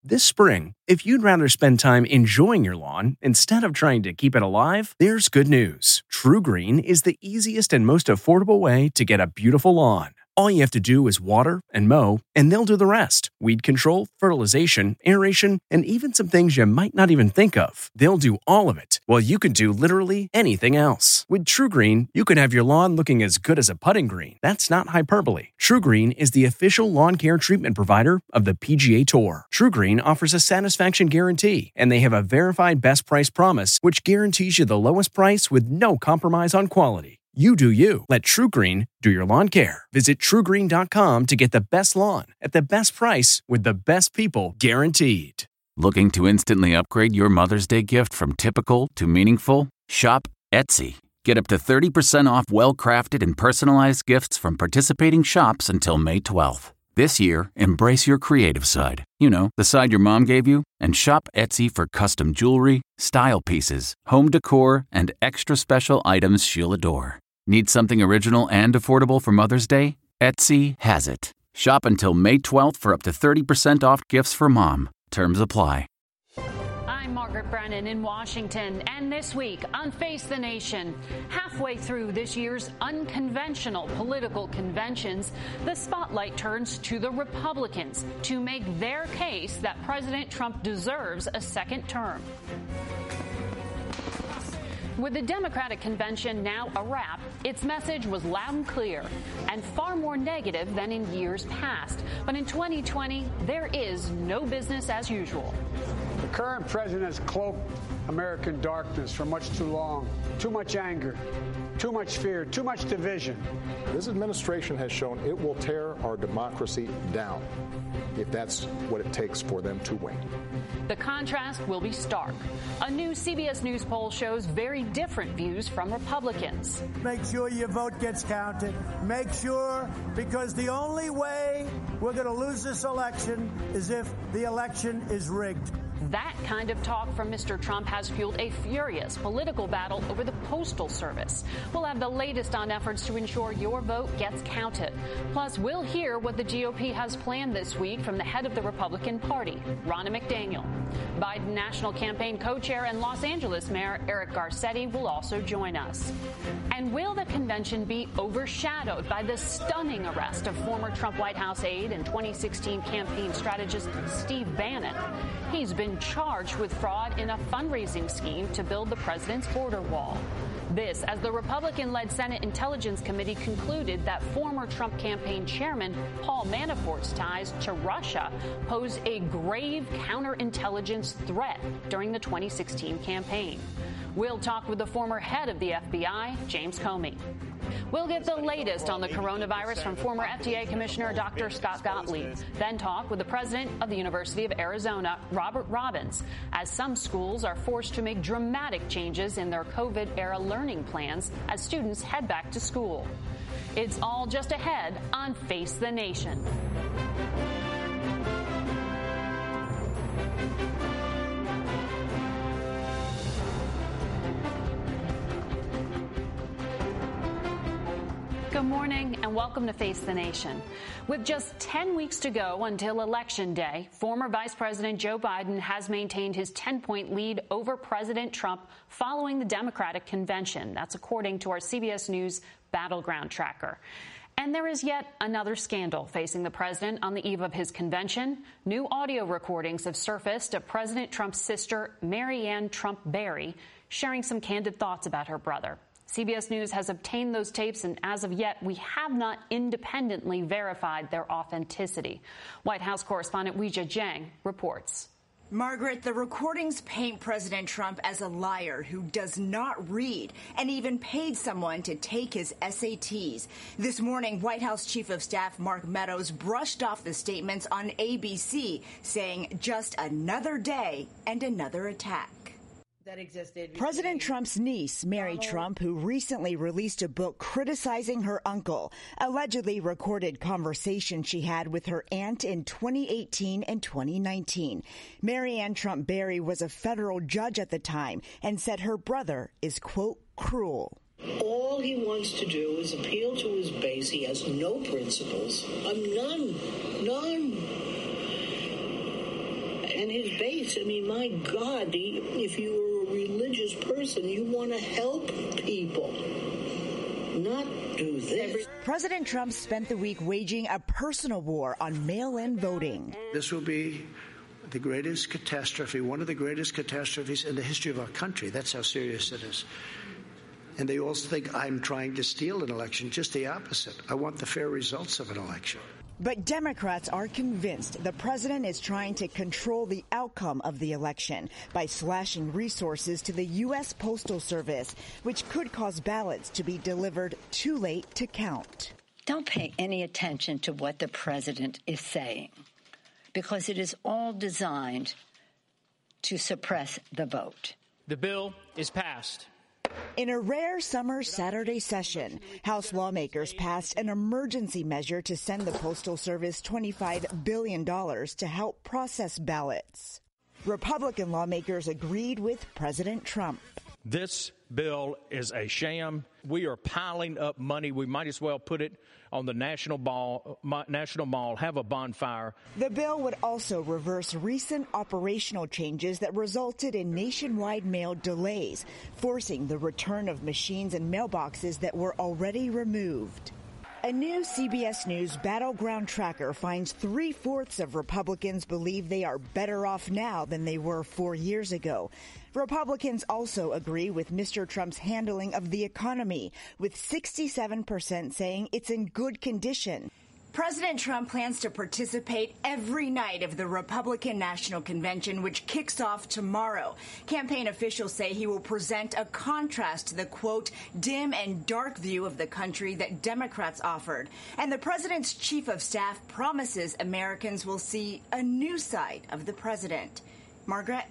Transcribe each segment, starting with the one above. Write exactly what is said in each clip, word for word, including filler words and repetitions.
This spring, if you'd rather spend time enjoying your lawn instead of trying to keep it alive, there's good news. TruGreen is the easiest and most affordable way to get a beautiful lawn. All you have to do is water and mow, and they'll do the rest. Weed control, fertilization, aeration, and even some things you might not even think of. They'll do all of it, while you can do literally anything else. With TruGreen, you can have your lawn looking as good as a putting green. That's not hyperbole. TruGreen is the official lawn care treatment provider of the P G A Tour. TruGreen offers a satisfaction guarantee, and they have a verified best price promise, which guarantees you the lowest price with no compromise on quality. You do you. Let TruGreen do your lawn care. Visit True Green dot com to get the best lawn at the best price with the best people guaranteed. Looking to instantly upgrade your Mother's Day gift from typical to meaningful? Shop Etsy. Get up to thirty percent off well-crafted and personalized gifts from participating shops until May twelfth. This year, embrace your creative side. You know, the side your mom gave you. And shop Etsy for custom jewelry, style pieces, home decor, and extra special items she'll adore. Need something original and affordable for Mother's Day? Etsy has it. Shop until May twelfth for up to thirty percent off gifts for mom. Terms apply. I'm Margaret Brennan in Washington, and this week on Face the Nation, halfway through this year's unconventional political conventions, the spotlight turns to the Republicans to make their case that President Trump deserves a second term. With the Democratic convention now a wrap, its message was loud and clear and far more negative than in years past. But in twenty twenty, there is no business as usual. The current president has cloaked American darkness for much too long. Too much anger, too much fear, too much division. This administration has shown it will tear our democracy down if that's what it takes for them to win. The contrast will be stark. A new C B S News poll shows very different views from Republicans. Make sure your vote gets counted. Make sure, because the only way we're going to lose this election is if the election is rigged. That kind of talk from Mister Trump has fueled a furious political battle over the Postal Service. We'll have the latest on efforts to ensure your vote gets counted. Plus, we'll hear what the G O P has planned this week from the head of the Republican Party, Ronna McDaniel. Biden National Campaign co-chair and Los Angeles Mayor Eric Garcetti will also join us. And will the convention be overshadowed by the stunning arrest of former Trump White House aide and twenty sixteen campaign strategist Steve Bannon? He's been charged with fraud in a fundraising scheme to build the president's border wall. This as the Republican-led Senate Intelligence Committee concluded that former Trump campaign chairman Paul Manafort's ties to Russia pose a grave counterintelligence threat during the twenty sixteen campaign. We'll talk with the former head of the F B I, James Comey. We'll get the latest on the coronavirus from former F D A Commissioner Doctor Scott Gottlieb, then talk with the president of the University of Arizona, Robert Robbins, as some schools are forced to make dramatic changes in their COVID-era learning plans as students head back to school. It's all just ahead on Face the Nation. Good morning and welcome to Face the Nation. With just ten weeks to go until Election Day, former Vice President Joe Biden has maintained his ten-point lead over President Trump following the Democratic convention. That's according to our C B S News Battleground Tracker. And there is yet another scandal facing the president on the eve of his convention. New audio recordings have surfaced of President Trump's sister, Marianne Trump Barry, sharing some candid thoughts about her brother. C B S News has obtained those tapes, and as of yet, we have not independently verified their authenticity. White House correspondent Weijia Jiang reports. Margaret, the recordings paint President Trump as a liar who does not read and even paid someone to take his S A Ts. This morning, White House Chief of Staff Mark Meadows brushed off the statements on A B C, saying just another day and another attack. That existed. President Trump's niece, Mary Trump, who recently released a book criticizing her uncle, allegedly recorded conversations she had with her aunt in twenty eighteen and twenty nineteen. Marianne Trump Barry was a federal judge at the time and said her brother is, quote, cruel. All he wants to do is appeal to his base. He has no principles. Um, none. None. And and his base. I mean, my God, if you were a religious person, you want to help people, not do this. President Trump spent the week waging a personal war on mail-in voting. This will be the greatest catastrophe, one of the greatest catastrophes in the history of our country. That's how serious it is. And they also think I'm trying to steal an election. Just the opposite. I want the fair results of an election. But Democrats are convinced the president is trying to control the outcome of the election by slashing resources to the U S Postal Service, which could cause ballots to be delivered too late to count. Don't pay any attention to what the president is saying, because it is all designed to suppress the vote. The bill is passed. In a rare summer Saturday session, House lawmakers passed an emergency measure to send the Postal Service twenty-five billion dollars to help process ballots. Republican lawmakers agreed with President Trump. This bill is a sham. We are piling up money. We might as well put it on the National Mall, National Mall, have a bonfire. The bill would also reverse recent operational changes that resulted in nationwide mail delays, forcing the return of machines and mailboxes that were already removed. A new C B S News battleground tracker finds three-fourths of Republicans believe they are better off now than they were four years ago. Republicans also agree with Mister Trump's handling of the economy, with sixty-seven percent saying it's in good condition. President Trump plans to participate every night of the Republican National Convention, which kicks off tomorrow. Campaign officials say he will present a contrast to the, quote, dim and dark view of the country that Democrats offered. And the president's chief of staff promises Americans will see a new side of the president. Margaret?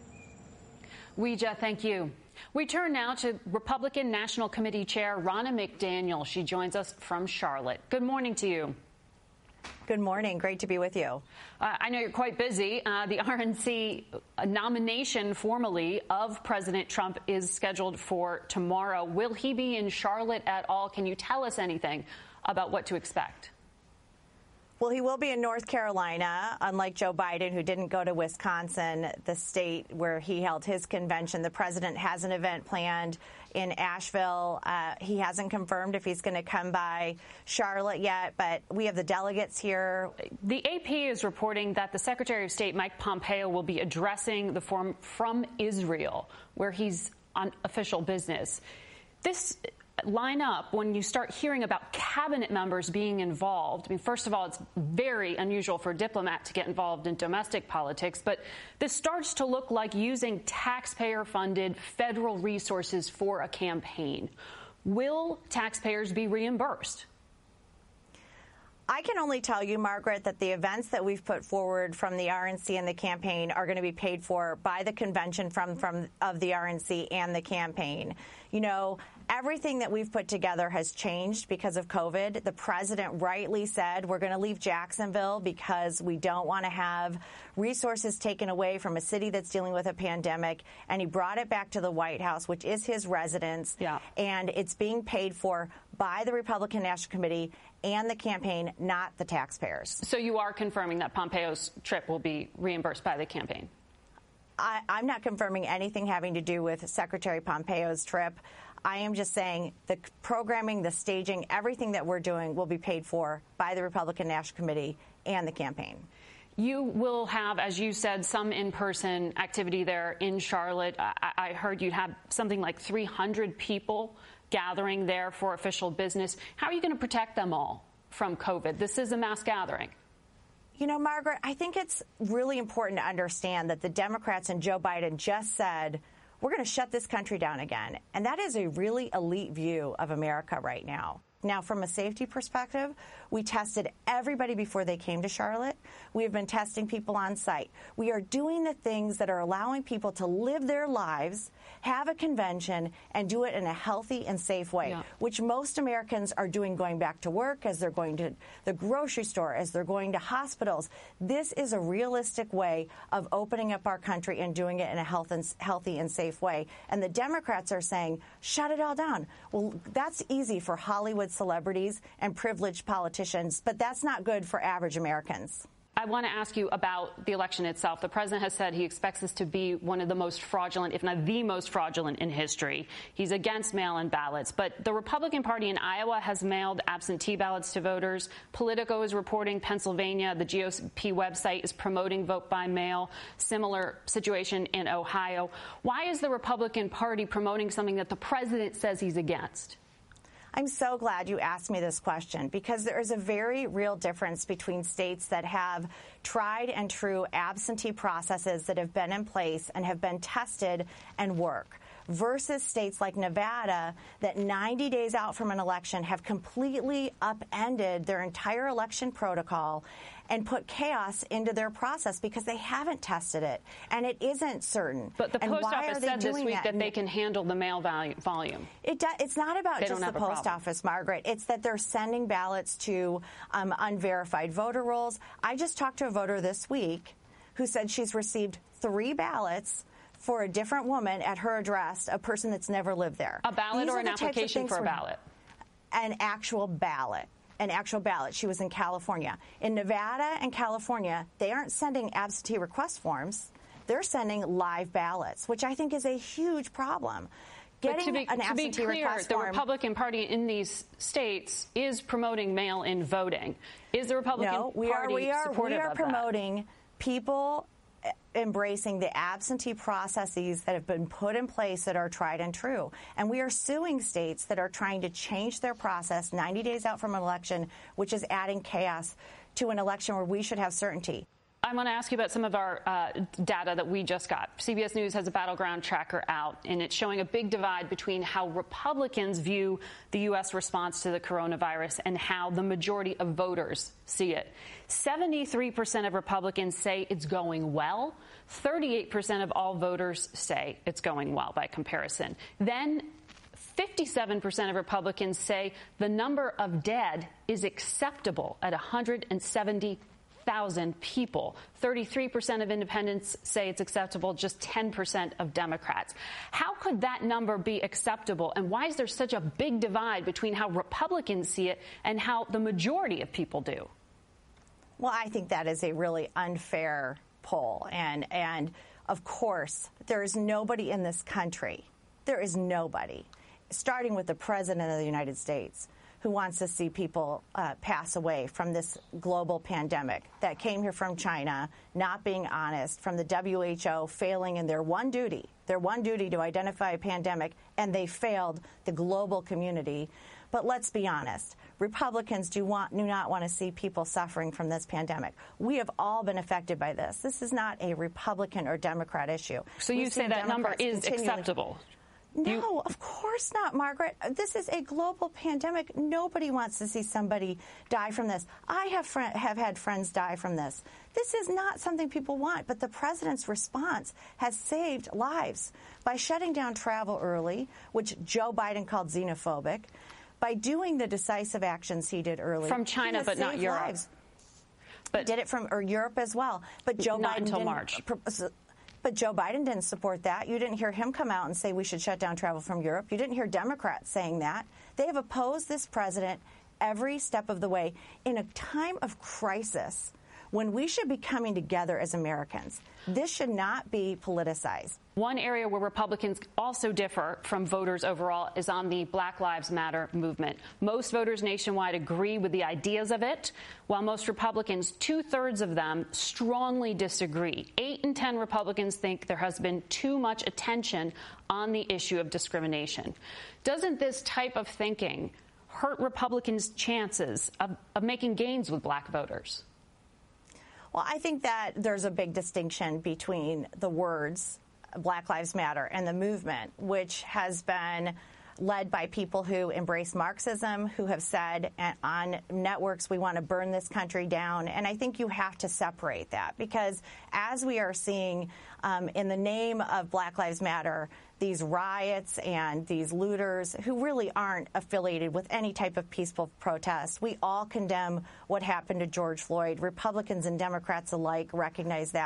Weijia, thank you. We turn now to Republican National Committee Chair Ronna McDaniel. She joins us from Charlotte. Good morning to you. Good morning. Great to be with you. Uh, I know you're quite busy. Uh, the R N C nomination formally of President Trump is scheduled for tomorrow. Will he be in Charlotte at all? Can you tell us anything about what to expect? Well, he will be in North Carolina, unlike Joe Biden, who didn't go to Wisconsin, the state where he held his convention. The president has an event planned in Asheville. Uh, he hasn't confirmed if he's going to come by Charlotte yet, but we have the delegates here. The A P is reporting that the Secretary of State, Mike Pompeo, will be addressing the forum from Israel, where he's on official business. This line up when you start hearing about cabinet members being involved. I mean, first of all, it's very unusual for a diplomat to get involved in domestic politics, but this starts to look like using taxpayer-funded federal resources for a campaign. Will taxpayers be reimbursed? I can only tell you, Margaret, that the events that we've put forward from the R N C and the campaign are going to be paid for by the convention from, from of the R N C and the campaign. You know, everything that we've put together has changed because of COVID. The president rightly said we're going to leave Jacksonville because we don't want to have resources taken away from a city that's dealing with a pandemic. And he brought it back to the White House, which is his residence. Yeah. And it's being paid for by the Republican National Committee and the campaign, not the taxpayers. So you are confirming that Pompeo's trip will be reimbursed by the campaign? I, I'm not confirming anything having to do with Secretary Pompeo's trip. I am just saying the programming, the staging, everything that we're doing will be paid for by the Republican National Committee and the campaign. You will have, as you said, some in-person activity there in Charlotte. I, I heard you had something like three hundred people gathering there for official business. How are you going to protect them all from COVID? This is a mass gathering. You know, Margaret, I think it's really important to understand that the Democrats and Joe Biden just said, we're going to shut this country down again. And that is a really elite view of America right now. Now, from a safety perspective, we tested everybody before they came to Charlotte. We have been testing people on site. We are doing the things that are allowing people to live their lives, have a convention, and do it in a healthy and safe way, yeah. which most Americans are doing going back to work, as they're going to the grocery store, as they're going to hospitals. This is a realistic way of opening up our country and doing it in a health and, healthy and safe way. And the Democrats are saying, shut it all down. Well, that's easy for Hollywood celebrities and privileged politicians, but that's not good for average Americans. I want to ask you about the election itself. The president has said he expects this to be one of the most fraudulent, if not the most fraudulent in history. He's against mail-in ballots. But the Republican Party in Iowa has mailed absentee ballots to voters. Politico is reporting Pennsylvania. The G O P website is promoting vote by mail. Similar situation in Ohio. Why is the Republican Party promoting something that the president says he's against? I'm so glad you asked me this question, because there is a very real difference between states that have tried and true absentee processes that have been in place and have been tested and work, versus states like Nevada that ninety days out from an election have completely upended their entire election protocol and put chaos into their process because they haven't tested it and it isn't certain. But the and post why office are they said this doing week that? that they can handle the mail value, volume. It do, it's not about They just don't the have a post problem. office, Margaret. It's that they're sending ballots to um, unverified voter rolls. I just talked to a voter this week who said she's received three ballots for a different woman at her address, a person that's never lived there. A ballot These or are an the types of application things for a we're- ballot? An actual ballot. An actual ballot. She was in California. In Nevada and California, they aren't sending absentee request forms. They're sending live ballots, which I think is a huge problem. But Getting to be, an to be absentee clear, request the form, Republican Party in these states is promoting mail-in voting. Is the Republican no, we Party are, we are, supportive we are of that? promoting people embracing the absentee processes that have been put in place that are tried and true. And we are suing states that are trying to change their process ninety days out from an election, which is adding chaos to an election where we should have certainty. I want to ask you about some of our uh, data that we just got. C B S News has a battleground tracker out, and it's showing a big divide between how Republicans view the U S response to the coronavirus and how the majority of voters see it. seventy-three percent of Republicans say it's going well. thirty-eight percent of all voters say it's going well by comparison. Then fifty-seven percent of Republicans say the number of dead is acceptable at one hundred seventy thousand people. thirty-three percent of independents say it's acceptable, just ten percent of Democrats. How could that number be acceptable, and why is there such a big divide between how Republicans see it and how the majority of people do? Well, I think that is a really unfair poll. And, and of course, there is nobody in this country, there is nobody, starting with the President of the United States, who wants to see people uh, pass away from this global pandemic that came here from China, not being honest, from the W H O failing in their one duty, their one duty to identify a pandemic, and they failed the global community. But let's be honest, Republicans do, want, do not want to see people suffering from this pandemic. We have all been affected by this. This is not a Republican or Democrat issue. So you We've say seen that number Democrats is continually- acceptable? No, You- of course not, Margaret. This is a global pandemic. Nobody wants to see somebody die from this. I have fr- have had friends die from this. This is not something people want, but the president's response has saved lives by shutting down travel early, which Joe Biden called xenophobic, by doing the decisive actions he did early. From China, He has but not saved Europe. lives. But He did it from or Europe as well. But Joe Not Biden until didn't March. pr- But Joe Biden didn't support that. You didn't hear him come out and say we should shut down travel from Europe. You didn't hear Democrats saying that. They have opposed this president every step of the way in a time of crisis when we should be coming together as Americans. This should not be politicized. One area where Republicans also differ from voters overall is on the Black Lives Matter movement. Most voters nationwide agree with the ideas of it, while most Republicans, two-thirds of them, strongly disagree. Eight in ten Republicans think there has been too much attention on the issue of discrimination. Doesn't this type of thinking hurt Republicans' chances of, of making gains with black voters? Well, I think that there's a big distinction between the words Black Lives Matter and the movement, which has been led by people who embrace Marxism, who have said on networks, we want to burn this country down. And I think you have to separate that, because as we are seeing um, in the name of Black Lives Matter, these riots and these looters who really aren't affiliated with any type of peaceful protest. We all condemn what happened to George Floyd. Republicans and Democrats alike recognize that.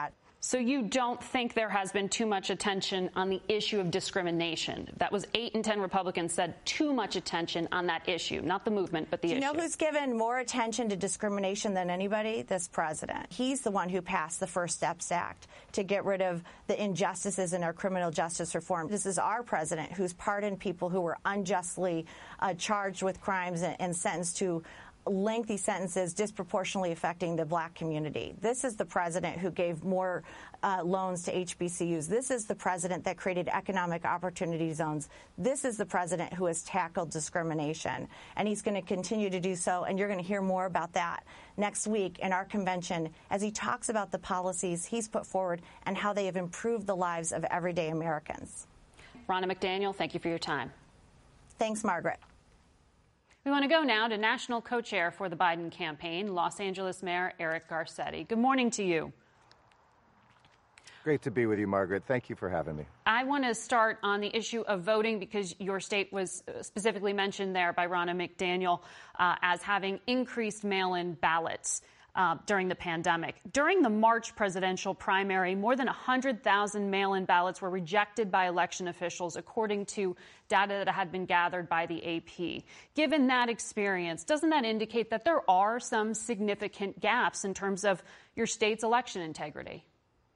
So you don't think there has been too much attention on the issue of discrimination? That was eight in ten Republicans said too much attention on that issue, not the movement, but the issue. issue. You know who's given more attention to discrimination than anybody? This president. He's the one who passed the First Steps Act to get rid of the injustices in our criminal justice reform. This is our president who's pardoned people who were unjustly uh, charged with crimes and, and sentenced to lengthy sentences disproportionately affecting the black community. This is the president who gave more uh, loans to H B C Us. This is the president that created economic opportunity zones. This is the president who has tackled discrimination. And he's going to continue to do so. And you're going to hear more about that next week in our convention as he talks about the policies he's put forward and how they have improved the lives of everyday Americans. Ronna McDaniel, thank you for your time. Thanks, Margaret. We want to go now to national co-chair for the Biden campaign, Los Angeles Mayor Eric Garcetti. Good morning to you. Great to be with you, Margaret. Thank you for having me. I want to start on the issue of voting because your state was specifically mentioned there by Ronna McDaniel uh, as having increased mail-in ballots Uh, during the pandemic. During the March presidential primary, more than one hundred thousand mail-in ballots were rejected by election officials, according to data that had been gathered by the A P. Given that experience, doesn't that indicate that there are some significant gaps in terms of your state's election integrity?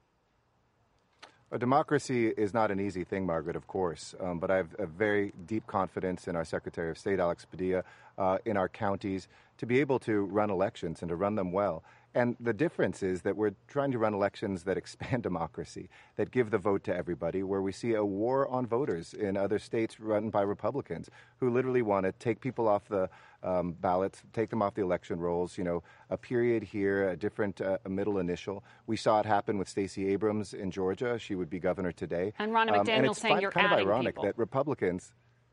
A democracy is not an easy thing, Margaret, of course, um, but I have a very deep confidence in our Secretary of State, Alex Padilla, uh, in our counties, to be able to run elections and to run them well. And the difference is that we're trying to run elections that expand democracy, that give the vote to everybody, where we see a war on voters in other states run by Republicans who literally want to take people off the um, ballots, take them off the election rolls, you know, a period here, a different uh, a middle initial. We saw it happen with Stacey Abrams in Georgia. She would be governor today. And Ronna McDaniel um, and saying fi- you're kind adding of ironic people. that Republicans...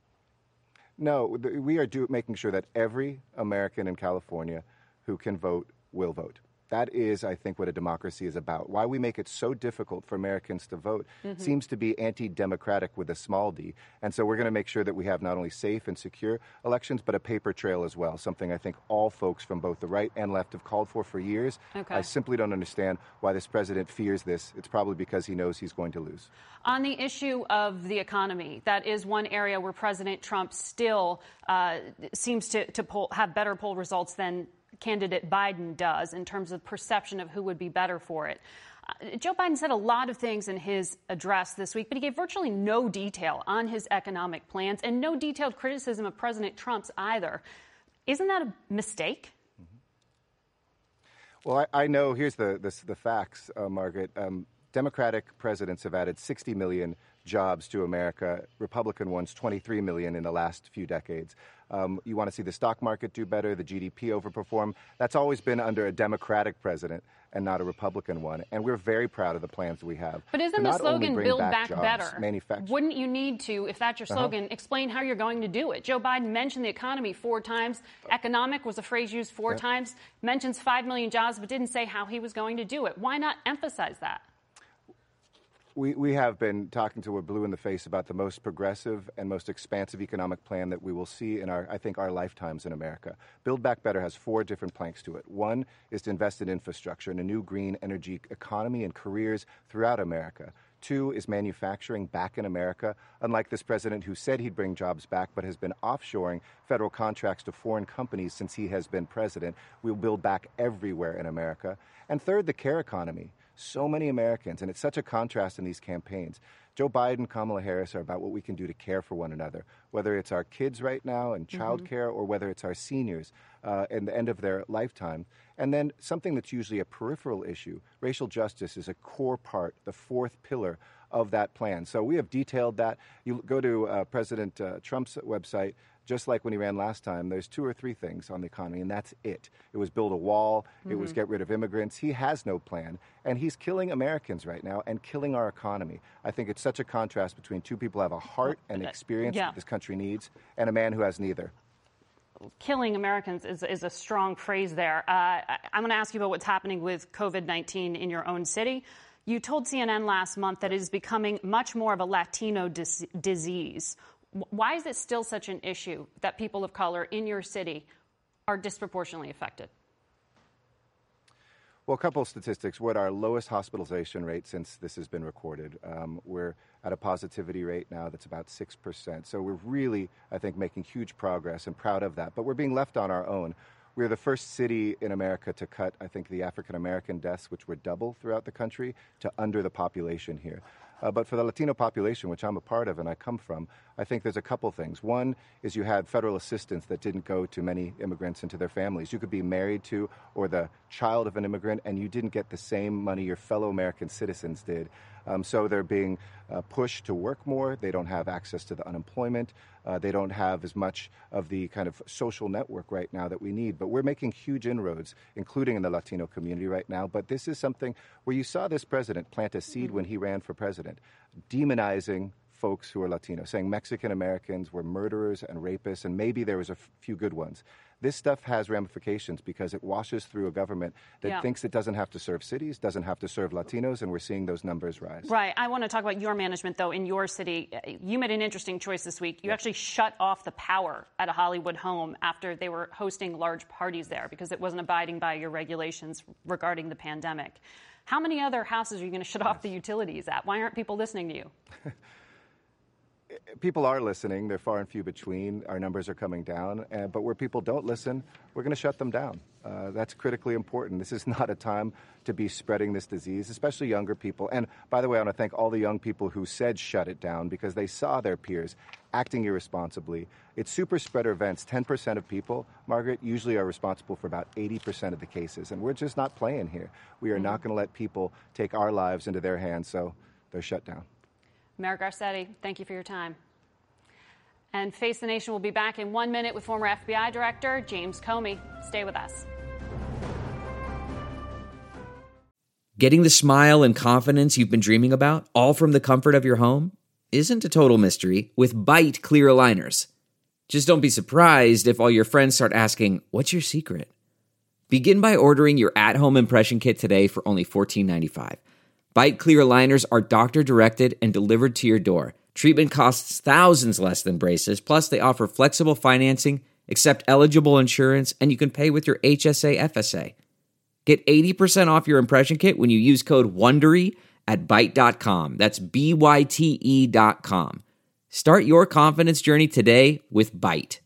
No, th- we are do- making sure that every American in California who can vote will vote. That is, I think, what a democracy is about. Why we make it so difficult for Americans to vote mm-hmm. seems to be anti-democratic with a small d. And so we're going to make sure that we have not only safe and secure elections, but a paper trail as well, something I think all folks from both the right and left have called for for years. Okay. I simply don't understand why this president fears this. It's probably because he knows he's going to lose. On the issue of the economy, that is one area where President Trump still uh, seems to, to poll, have better poll results than candidate Biden does in terms of perception of who would be better for it. Uh, Joe Biden said a lot of things in his address this week, but he gave virtually no detail on his economic plans and no detailed criticism of President Trump's either. Isn't that a mistake? Mm-hmm. Well, I, I know, here's the, the, the facts, uh, Margaret. Um, Democratic presidents have added sixty million jobs to America. Republican ones, twenty-three million in the last few decades. Um, you want to see the stock market do better, the G D P overperform. That's always been under a Democratic president and not a Republican one. And we're very proud of the plans we have. But isn't the slogan Build Back, back Better? Manufacture. Wouldn't you need to, if that's your slogan, uh-huh. explain how you're going to do it? Joe Biden mentioned the economy four times. Economic was a phrase used four yeah. times. Mentions five million jobs, but didn't say how he was going to do it. Why not emphasize that? We, we have been talking to a blue in the face about the most progressive and most expansive economic plan that we will see in our, I think, our lifetimes in America. Build Back Better has four different planks to it. One is to invest in infrastructure and a new green energy economy and careers throughout America. Two is manufacturing back in America, unlike this president who said he'd bring jobs back but has been offshoring federal contracts to foreign companies since he has been president. We'll build back everywhere in America. And third, the care economy. So many Americans, and it's such a contrast in these campaigns. Joe Biden, Kamala Harris are about what we can do to care for one another, whether it's our kids right now and child mm-hmm. care or whether it's our seniors uh, at the end of their lifetime. And then something that's usually a peripheral issue, racial justice is a core part, the fourth pillar of that plan. So we have detailed that. You go to uh, President uh, Trump's website, just like when he ran last time, there's two or three things on the economy, and that's it. It was build a wall. Mm-hmm. It was get rid of immigrants. He has no plan, and he's killing Americans right now and killing our economy. I think it's such a contrast between two people who have a heart and experience yeah. that this country needs and a man who has neither. Killing Americans is, is a strong phrase there. Uh, I'm going to ask you about what's happening with COVID nineteen in your own city. You told C N N last month that it is becoming much more of a Latino dis- disease. Why is it still such an issue that people of color in your city are disproportionately affected? Well, a couple of statistics. We're at our lowest hospitalization rate since this has been recorded. Um, we're at a positivity rate now that's about six percent. So we're really, I think, making huge progress and proud of that. But we're being left on our own. We're the first city in America to cut, I think, the African-American deaths, which were double throughout the country, to under the population here. Uh, but for the Latino population, which I'm a part of and I come from, I think there's a couple things. One is you had federal assistance that didn't go to many immigrants and to their families. You could be married to or the child of an immigrant, and you didn't get the same money your fellow American citizens did. Um, so they're being uh, pushed to work more. They don't have access to the unemployment. Uh, they don't have as much of the kind of social network right now that we need. But we're making huge inroads, including in the Latino community right now. But this is something where you saw this president plant a seed when he ran for president, demonizing folks who are Latino, saying Mexican Americans were murderers and rapists, and maybe there was a f- few good ones. This stuff has ramifications because it washes through a government that yeah. thinks it doesn't have to serve cities, doesn't have to serve Latinos, and we're seeing those numbers rise. Right. I want to talk about your management, though, in your city. You made an interesting choice this week. You actually shut off the power at a Hollywood home after they were hosting large parties there because it wasn't abiding by your regulations regarding the pandemic. How many other houses are you going to shut off the utilities at? Why aren't people listening to you? People are listening. They're far and few between. Our numbers are coming down. Uh, but where people don't listen, we're going to shut them down. Uh, that's critically important. This is not a time to be spreading this disease, especially younger people. And by the way, I want to thank all the young people who said shut it down because they saw their peers acting irresponsibly. It's super spreader events. ten percent of people, Margaret, usually are responsible for about eighty percent of the cases. And we're just not playing here. We are mm-hmm. not going to let people take our lives into their hands, so they're shut down. Mayor Garcetti, thank you for your time. And Face the Nation will be back in one minute with former F B I Director James Comey. Stay with us. Getting the smile and confidence you've been dreaming about, all from the comfort of your home, isn't a total mystery with Byte clear aligners. Just don't be surprised if all your friends start asking, "What's your secret?" Begin by ordering your at-home impression kit today for only fourteen ninety-five. Byte clear aligners are doctor-directed and delivered to your door. Treatment costs thousands less than braces, plus they offer flexible financing, accept eligible insurance, and you can pay with your H S A F S A. Get eighty percent off your impression kit when you use code WONDERY at byte dot com. That's B Y T E dot com. Start your confidence journey today with Byte.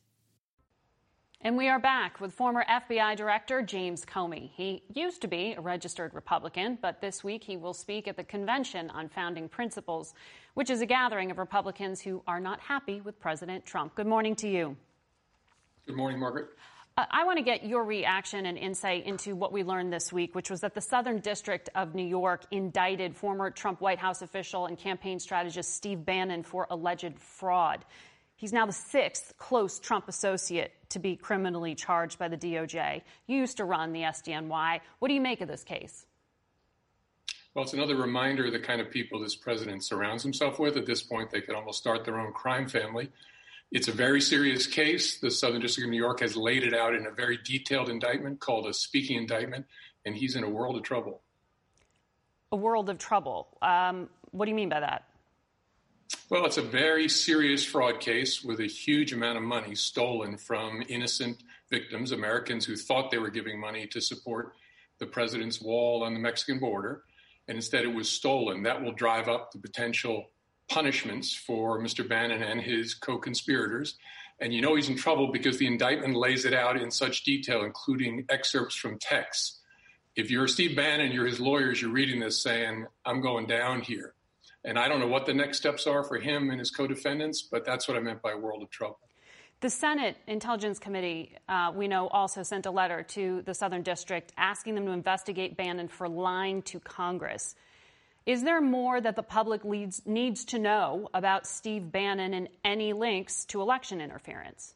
And we are back with former F B I Director James Comey. He used to be a registered Republican, but this week he will speak at the Convention on Founding Principles, which is a gathering of Republicans who are not happy with President Trump. Good morning to you. Good morning, Margaret. Uh, I want to get your reaction and insight into what we learned this week, which was that the Southern District of New York indicted former Trump White House official and campaign strategist Steve Bannon for alleged fraud. He's now the sixth close Trump associate to be criminally charged by the D O J. You used to run the S D N Y. What do you make of this case? Well, it's another reminder of the kind of people this president surrounds himself with. At this point, they could almost start their own crime family. It's a very serious case. The Southern District of New York has laid it out in a very detailed indictment called a speaking indictment, and he's in a world of trouble. A world of trouble. Um, what do you mean by that? Well, it's a very serious fraud case with a huge amount of money stolen from innocent victims, Americans who thought they were giving money to support the president's wall on the Mexican border, and instead it was stolen. That will drive up the potential punishments for Mister Bannon and his co-conspirators. And you know he's in trouble because the indictment lays it out in such detail, including excerpts from texts. If you're Steve Bannon, you're his lawyers, you're reading this saying, I'm going down here. And I don't know what the next steps are for him and his co-defendants, but that's what I meant by world of trouble. The Senate Intelligence Committee, uh, we know, also sent a letter to the Southern District asking them to investigate Bannon for lying to Congress. Is there more that the public leads, needs to know about Steve Bannon and any links to election interference?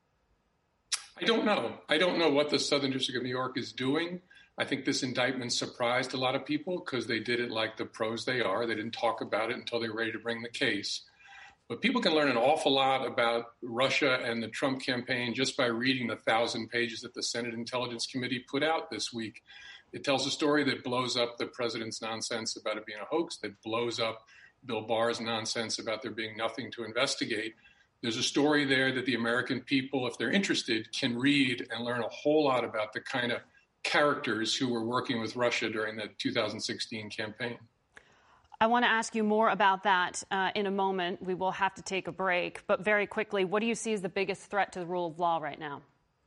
I don't know. I don't know what the Southern District of New York is doing. I think this indictment surprised a lot of people because they did it like the pros they are. They didn't talk about it until they were ready to bring the case. But people can learn an awful lot about Russia and the Trump campaign just by reading the thousand pages that the Senate Intelligence Committee put out this week. It tells a story that blows up the president's nonsense about it being a hoax, that blows up Bill Barr's nonsense about there being nothing to investigate. There's a story there that the American people, if they're interested, can read and learn a whole lot about the kind of characters who were working with Russia during the two thousand sixteen campaign. I want to ask you more about that uh, in a moment. We will have to take a break. But very quickly, what do you see as the biggest threat to the rule of law right now?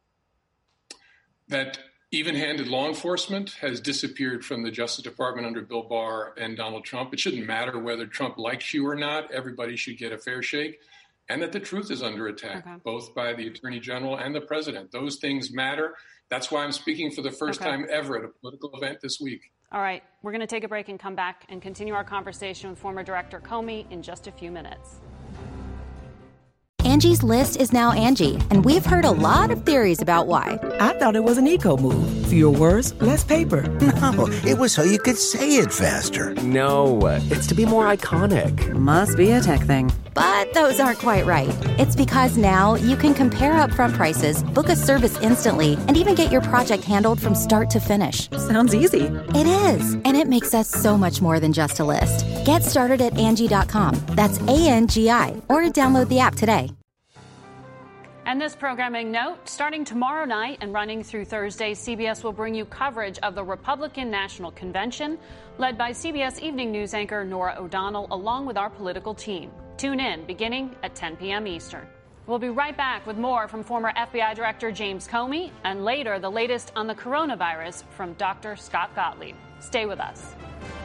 That even-handed law enforcement has disappeared from the Justice Department under Bill Barr and Donald Trump. It shouldn't matter whether Trump likes you or not. Everybody should get a fair shake. And that the truth is under attack, okay. both by the Attorney General and the President. Those things matter. That's why I'm speaking for the first okay. time ever at a political event this week. All right. We're going to take a break and come back and continue our conversation with former Director Comey in just a few minutes. Angie's List is now Angie, and we've heard a lot of theories about why. I thought it was an eco move. Fewer words, less paper. No, it was so you could say it faster. No, it's to be more iconic. Must be a tech thing. But those aren't quite right. It's because now you can compare upfront prices, book a service instantly, and even get your project handled from start to finish. Sounds easy. It is, and it makes us so much more than just a list. Get started at Angie dot com. That's A N G I, or download the app today. And this programming note, starting tomorrow night and running through Thursday, C B S will bring you coverage of the Republican National Convention, led by C B S Evening News anchor Norah O'Donnell, along with our political team. Tune in beginning at ten p.m. Eastern. We'll be right back with more from former F B I Director James Comey, and later the latest on the coronavirus from Doctor Scott Gottlieb. Stay with us.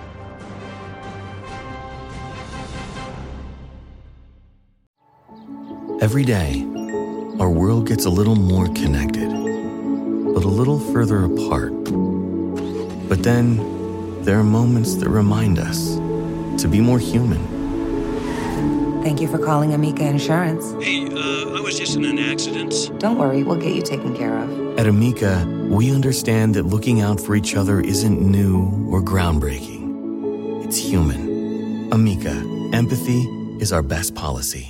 Every day, our world gets a little more connected, but a little further apart. But then, there are moments that remind us to be more human. Thank you for calling Amica Insurance. Hey, uh, I was just in an accident. Don't worry, we'll get you taken care of. At Amica, we understand that looking out for each other isn't new or groundbreaking. It's human. Amica, empathy is our best policy.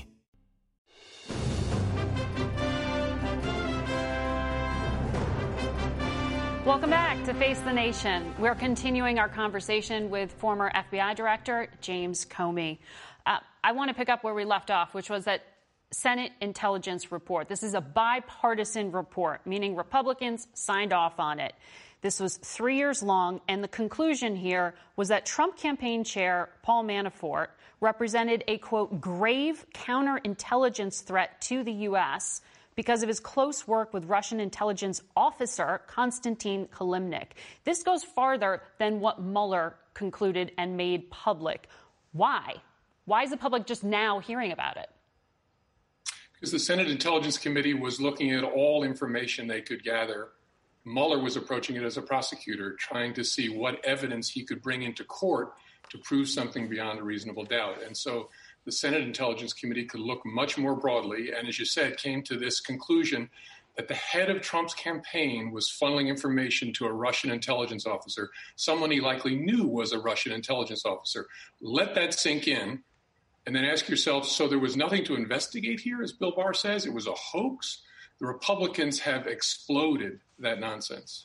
Welcome back to Face the Nation. We're continuing our conversation with former F B I Director James Comey. Uh, I want to pick up where we left off, which was that Senate intelligence report. This is a bipartisan report, meaning Republicans signed off on it. This was three years long, and the conclusion here was that Trump campaign chair Paul Manafort represented a, quote, grave counterintelligence threat to the U S because of his close work with Russian intelligence officer Konstantin Kilimnik. This goes farther than what Mueller concluded and made public. Why? Why is the public just now hearing about it? Because the Senate Intelligence Committee was looking at all information they could gather. Mueller was approaching it as a prosecutor, trying to see what evidence he could bring into court to prove something beyond a reasonable doubt. And so the Senate Intelligence Committee could look much more broadly, and as you said, came to this conclusion that the head of Trump's campaign was funneling information to a Russian intelligence officer, someone he likely knew was a Russian intelligence officer. Let that sink in, and then ask yourself, so there was nothing to investigate here, as Bill Barr says? It was a hoax? The Republicans have exploded that nonsense.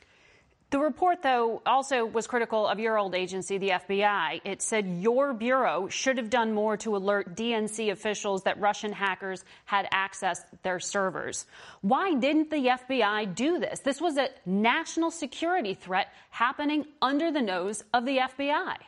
The report, though, also was critical of your old agency, the F B I. It said your bureau should have done more to alert D N C officials that Russian hackers had accessed their servers. Why didn't the F B I do this? This was a national security threat happening under the nose of the F B I.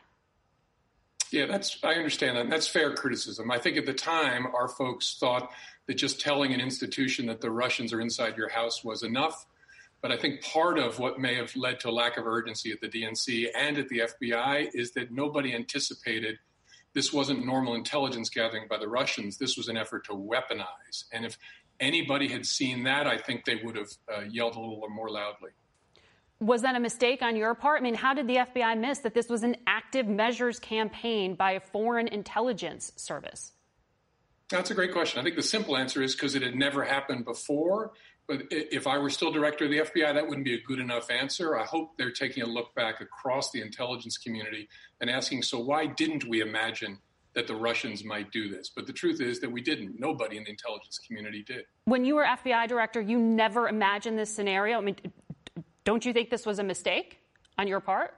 Yeah, that's I understand that. And that's fair criticism. I think at the time, our folks thought that just telling an institution that the Russians are inside your house was enough. But I think part of what may have led to a lack of urgency at the D N C and at the F B I is that nobody anticipated this wasn't normal intelligence gathering by the Russians. This was an effort to weaponize. And if anybody had seen that, I think they would have uh, yelled a little more loudly. Was that a mistake on your part? I mean, how did the F B I miss that this was an active measures campaign by a foreign intelligence service? That's a great question. I think the simple answer is because it had never happened before. But if I were still director of the F B I, that wouldn't be a good enough answer. I hope they're taking a look back across the intelligence community and asking, so why didn't we imagine that the Russians might do this? But the truth is that we didn't. Nobody in the intelligence community did. When you were F B I director, you never imagined this scenario. I mean, don't you think this was a mistake on your part?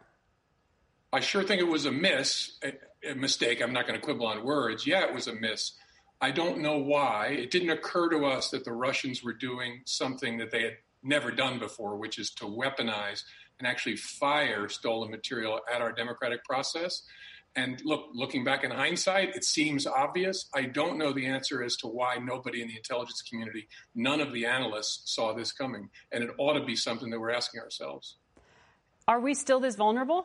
I sure think it was a miss, a, a mistake. I'm not going to quibble on words. Yeah, it was a miss. I don't know why. It didn't occur to us that the Russians were doing something that they had never done before, which is to weaponize and actually fire stolen material at our democratic process. And look, looking back in hindsight, it seems obvious. I don't know the answer as to why nobody in the intelligence community, none of the analysts saw this coming. And it ought to be something that we're asking ourselves. Are we still this vulnerable?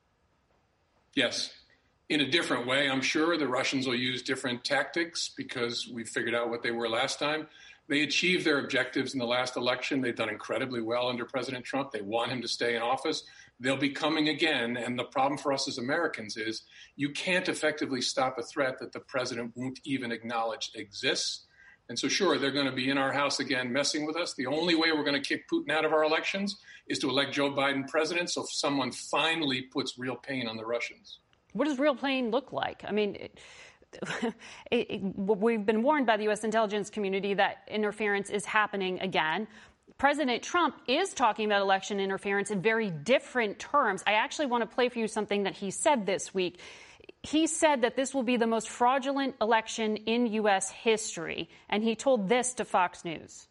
Yes. In a different way, I'm sure the Russians will use different tactics because we figured out what they were last time. They achieved their objectives in the last election. They've done incredibly well under President Trump. They want him to stay in office. They'll be coming again. And the problem for us as Americans is you can't effectively stop a threat that the president won't even acknowledge exists. And so, sure, they're going to be in our house again messing with us. The only way we're going to kick Putin out of our elections is to elect Joe Biden president so someone finally puts real pain on the Russians. What does real pain look like? I mean, it, it, it, we've been warned by the U S intelligence community that interference is happening again. President Trump is talking about election interference in very different terms. I actually want to play for you something that he said this week. He said that this will be the most fraudulent election in U S history, and he told this to Fox News.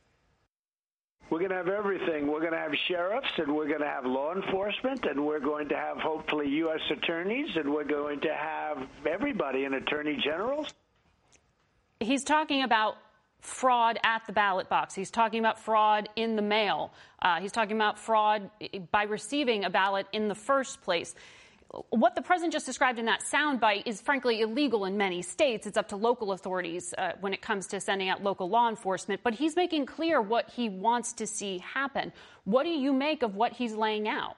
We're going to have everything. We're going to have sheriffs, and we're going to have law enforcement, and we're going to have, hopefully, U S attorneys, and we're going to have everybody and attorney generals. He's talking about fraud at the ballot box. He's talking about fraud in the mail. Uh, he's talking about fraud by receiving a ballot in the first place. What the president just described in that soundbite is frankly illegal in many states. It's up to local authorities uh, when it comes to sending out local law enforcement. But he's making clear what he wants to see happen. What do you make of what he's laying out?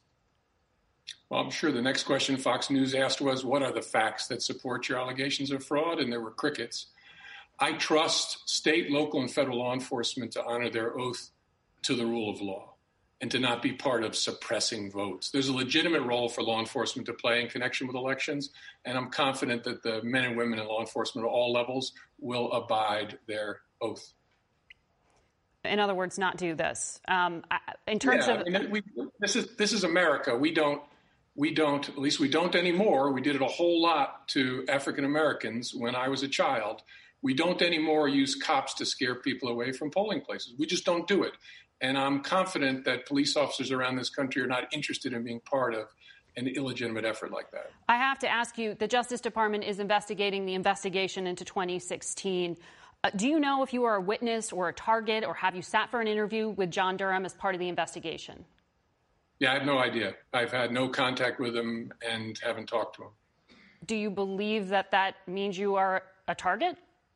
Well, I'm sure the next question Fox News asked was, what are the facts that support your allegations of fraud? And there were crickets. I trust state, local, and federal law enforcement to honor their oath to the rule of law and to not be part of suppressing votes. There's a legitimate role for law enforcement to play in connection with elections, and I'm confident that the men and women in law enforcement at all levels will abide their oath. In other words, not do this. Um, in terms yeah, of I mean, we, this is this is America. We don't we don't at least we don't anymore. We did it a whole lot to African Americans when I was a child. We don't anymore use cops to scare people away from polling places. We just don't do it. And I'm confident that police officers around this country are not interested in being part of an illegitimate effort like that. I have to ask you, the Justice Department is investigating the investigation into twenty sixteen. Uh, do you know if you are a witness or a target, or have you sat for an interview with John Durham as part of the investigation? Yeah, I have no idea. I've had no contact with him and haven't talked to him. Do you believe that that means you are a target?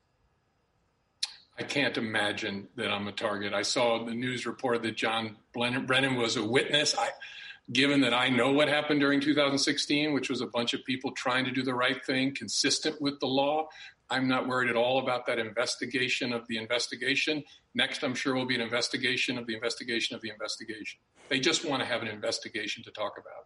I can't imagine that I'm a target. I saw the news report that John Brennan was a witness. I, given that I know what happened during two thousand sixteen, which was a bunch of people trying to do the right thing, consistent with the law, I'm not worried at all about that investigation of the investigation. Next, I'm sure will be an investigation of the investigation of the investigation. They just want to have an investigation to talk about.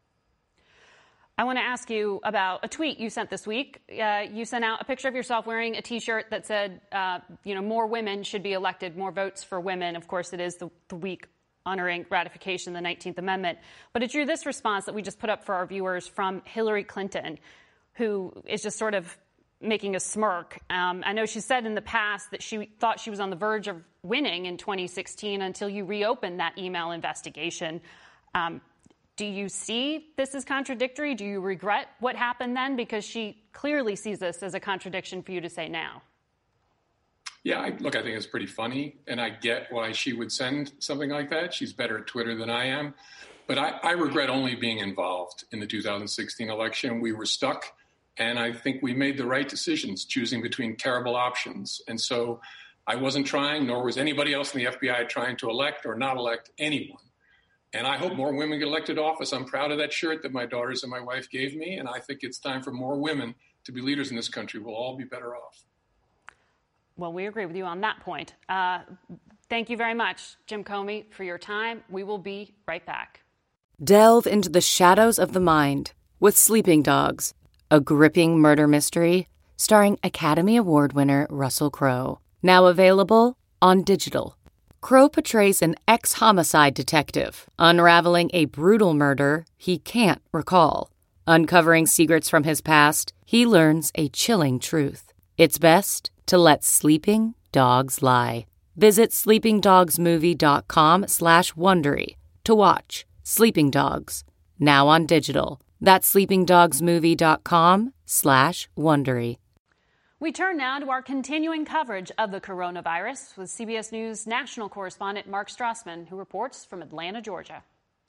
I want to ask you about a tweet you sent this week. Uh, you sent out a picture of yourself wearing a T-shirt that said, uh, you know, more women should be elected, more votes for women. Of course, it is the, the week honoring ratification of the nineteenth Amendment. But it drew this response that we just put up for our viewers from Hillary Clinton, who is just sort of making a smirk. Um, I know she said in the past that she thought she was on the verge of winning in twenty sixteen until you reopened that email investigation. Um, Do you see this as contradictory? Do you regret what happened then? Because she clearly sees this as a contradiction for you to say now. Yeah, I, look, I think it's pretty funny, and I get why she would send something like that. She's better at Twitter than I am. But I, I regret only being involved in the two thousand sixteen election. We were stuck, and I think we made the right decisions, choosing between terrible options. And so I wasn't trying, nor was anybody else in the F B I trying to elect or not elect anyone. And I hope more women get elected to office. I'm proud of that shirt that my daughters and my wife gave me, and I think it's time for more women to be leaders in this country. We'll all be better off. Well, we agree with you on that point. Uh, thank you very much, Jim Comey, for your time. We will be right back. Delve into the shadows of the mind with Sleeping Dogs, a gripping murder mystery starring Academy Award winner Russell Crowe. Now available on digital. Crowe portrays an ex-homicide detective unraveling a brutal murder he can't recall. Uncovering secrets from his past, he learns a chilling truth. It's best to let sleeping dogs lie. Visit sleepingdogsmovie.com slash Wondery to watch Sleeping Dogs, now on digital. That's sleepingdogsmovie.com slash Wondery. We turn now to our continuing coverage of the coronavirus with C B S News national correspondent Mark Strassman, who reports from Atlanta, Georgia.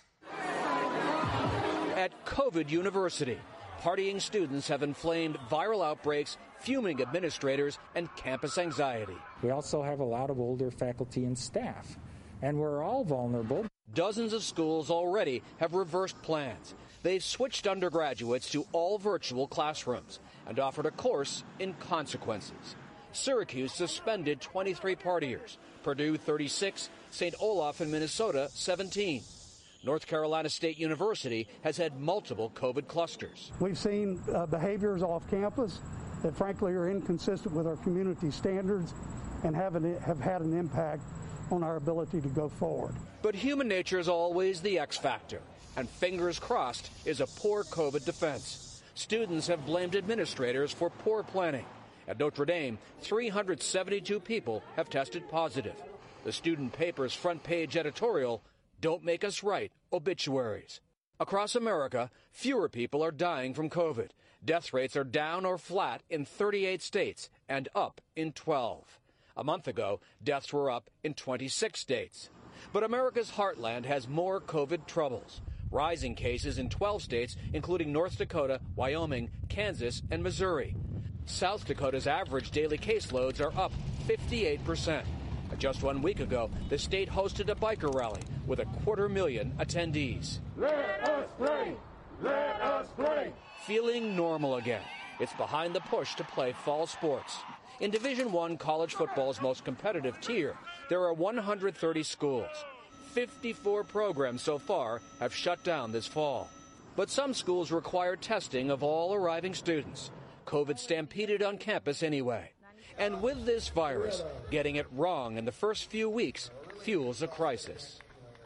At COVID University, partying students have inflamed viral outbreaks, fuming administrators, and campus anxiety. We also have a lot of older faculty and staff, and we're all vulnerable. Dozens of schools already have reversed plans. They've switched undergraduates to all virtual classrooms and offered a course in consequences. Syracuse suspended twenty-three partiers, Purdue thirty-six, Saint Olaf in Minnesota seventeen. North Carolina State University has had multiple COVID clusters. We've seen uh, behaviors off campus that frankly are inconsistent with our community standards and have, an, have had an impact on our ability to go forward. But human nature is always the X factor, and fingers crossed is a poor COVID defense. Students have blamed administrators for poor planning. At Notre Dame, three hundred seventy-two people have tested positive. The student paper's front page editorial, "Don't make us write obituaries." Across America, fewer people are dying from COVID. Death rates are down or flat in thirty-eight states and up in twelve. A month ago, deaths were up in twenty-six states. But America's heartland has more COVID troubles. Rising cases in twelve states, including North Dakota, Wyoming, Kansas, and Missouri. South Dakota's average daily caseloads are up fifty-eight percent. Just one week ago, the state hosted a biker rally with a quarter million attendees. Let us play! Let us play! Feeling normal again. It's behind the push to play fall sports. In Division One college football's most competitive tier, there are one hundred thirty schools. fifty-four programs so far have shut down this fall. But some schools require testing of all arriving students. COVID stampeded on campus anyway. And with this virus, getting it wrong in the first few weeks fuels a crisis.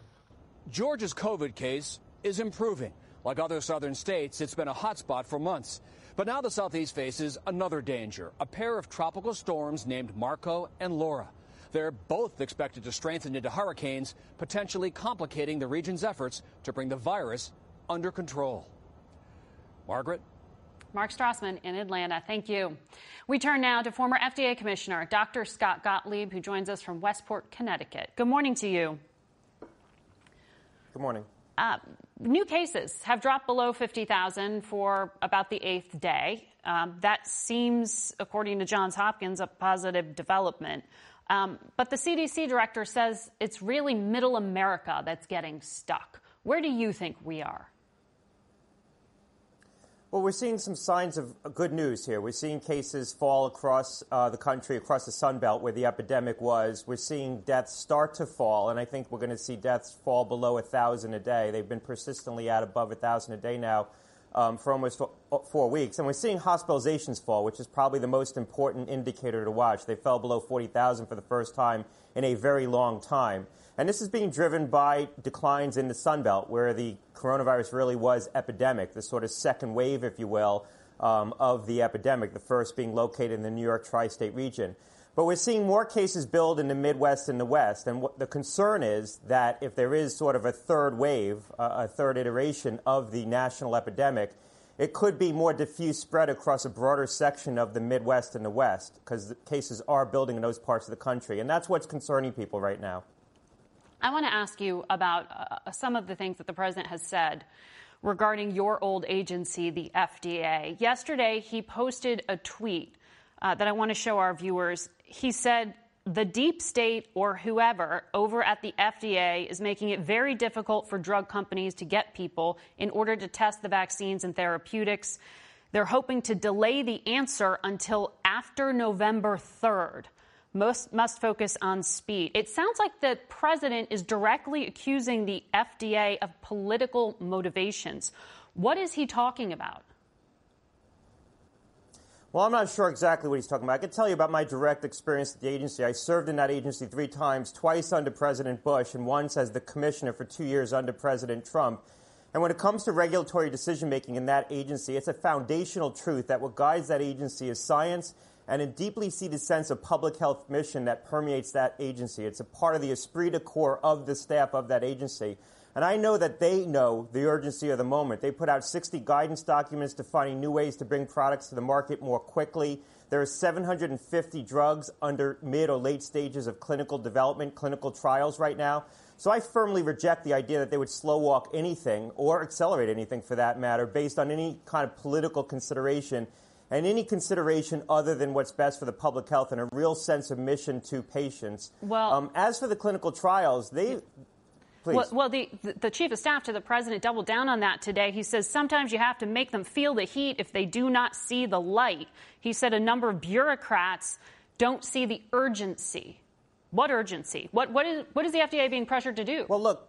Georgia's COVID case is improving. Like other southern states, it's been a hotspot for months. But now the Southeast faces another danger, a pair of tropical storms named Marco and Laura. They're both expected to strengthen into hurricanes, potentially complicating the region's efforts to bring the virus under control. Margaret? Mark Strassman in Atlanta. Thank you. We turn now to former F D A Commissioner Doctor Scott Gottlieb, who joins us from Westport, Connecticut. Good morning to you. Good morning. Uh, new cases have dropped below fifty thousand for about the eighth day. Um, that seems, according to Johns Hopkins, a positive development. Um, but the C D C director says it's really middle America that's getting stuck. Where do you think we are? Well, we're seeing some signs of good news here. We're seeing cases fall across uh, the country, across the Sun Belt where the epidemic was. We're seeing deaths start to fall, and I think we're going to see deaths fall below one thousand a day. They've been persistently at above one thousand a day now um, for almost four, four weeks. And we're seeing hospitalizations fall, which is probably the most important indicator to watch. They fell below forty thousand for the first time in a very long time. And this is being driven by declines in the Sun Belt, where the coronavirus really was epidemic, the sort of second wave, if you will, um, of the epidemic, the first being located in the New York tri-state region. But we're seeing more cases build in the Midwest and the West. And what the concern is that if there is sort of a third wave, uh, a third iteration of the national epidemic, it could be more diffuse spread across a broader section of the Midwest and the West, because the cases are building in those parts of the country. And that's what's concerning people right now. I want to ask you about uh, some of the things that the president has said regarding your old agency, the F D A. Yesterday, he posted a tweet uh, that I want to show our viewers. He said, the deep state or whoever over at the F D A is making it very difficult for drug companies to get people in order to test the vaccines and therapeutics. They're hoping to delay the answer until after November third. Most must focus on speed. It sounds like the president is directly accusing the F D A of political motivations. What is he talking about? Well, I'm not sure exactly what he's talking about. I can tell you about my direct experience at the agency. I served in that agency three times, twice under President Bush and once as the commissioner for two years under President Trump. And when it comes to regulatory decision-making in that agency, it's a foundational truth that what guides that agency is science and a deeply seated sense of public health mission that permeates that agency. It's a part of the esprit de corps of the staff of that agency. And I know that they know the urgency of the moment. They put out sixty guidance documents defining new ways to bring products to the market more quickly. There are seven hundred fifty drugs under mid or late stages of clinical development, clinical trials right now. So I firmly reject the idea that they would slow walk anything or accelerate anything for that matter based on any kind of political consideration and any consideration other than what's best for the public health and a real sense of mission to patients. Well, um, as for the clinical trials, they... Please. Well, well the, the chief of staff to the president doubled down on that today. He says sometimes you have to make them feel the heat if they do not see the light. He said a number of bureaucrats don't see the urgency. What urgency? What, what, is, what is the F D A being pressured to do? Well, look,